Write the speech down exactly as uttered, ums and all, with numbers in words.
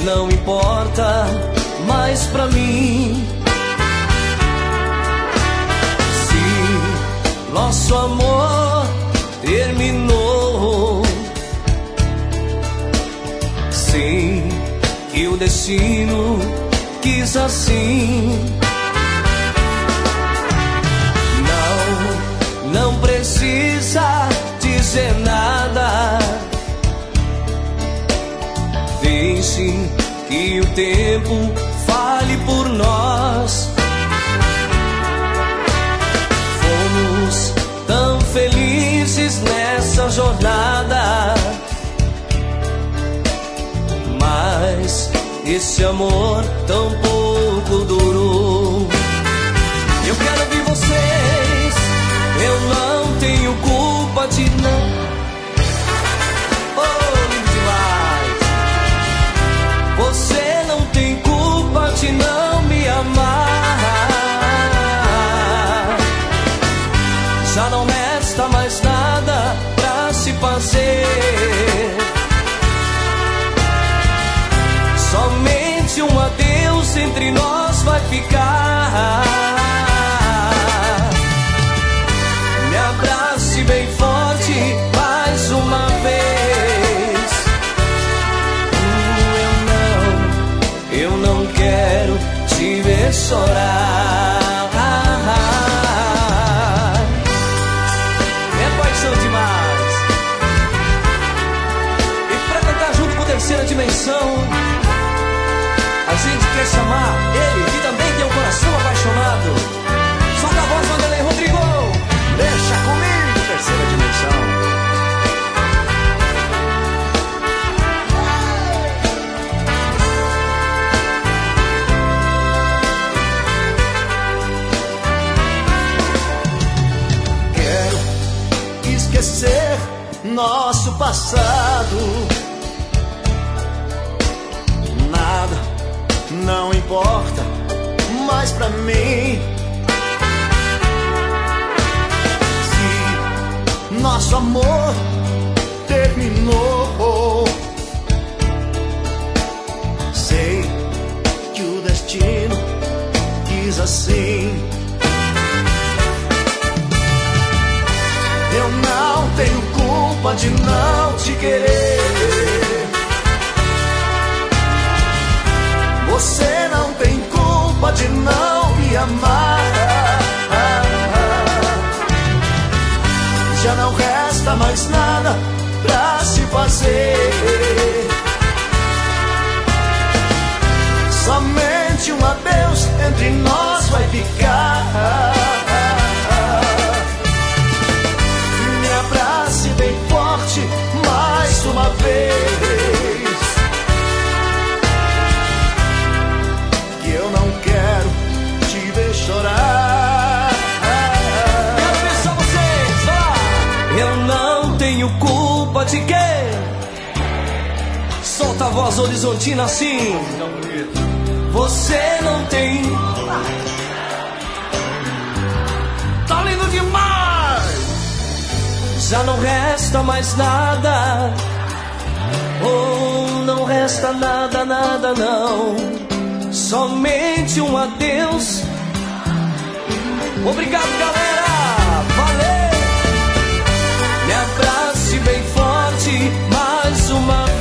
não importa mais pra mim. Se nosso amor terminou, sei que o destino quis assim. Não, não precisa dizer nada. Deixe que o tempo fale por nós. Fomos tão felizes nessa jornada, mas esse amor tão pouco durou. Eu quero ouvir vocês. Eu não tenho culpa de não. Oh, lindo demais. Você não tem culpa de não me amar. Já não resta mais nada pra se fazer. Somente um adeus entre nós vai ficar. Me abrace bem forte mais uma vez. Eu não, eu não quero te ver chorar. É paixão demais. E pra cantar junto com Terceira Dimensão, a gente quer chamar ele, que também tem um coração apaixonado. Solta a voz, Vanderlei Rodrigo. Deixa comigo, Terceira Dimensão. Quero esquecer nosso passado. Nada, não importa mais pra mim. Se nosso amor terminou, sei que o destino quis assim. Eu não tenho culpa de não te querer. Você não tem culpa de não me amar. Já não resta mais nada pra se fazer. Somente um adeus entre nós vai ficar. Me abrace bem forte mais uma vez. Que eu não quero te ver chorar. Quero ver só vocês, vai! Eu não tenho culpa de quê? Solta a voz horizontina assim. Você não tem. Tá lindo demais! Já não resta mais nada. Oh, não resta nada, nada não. Somente um adeus. Obrigado, galera. Valeu. Me abrace bem forte mais uma vez.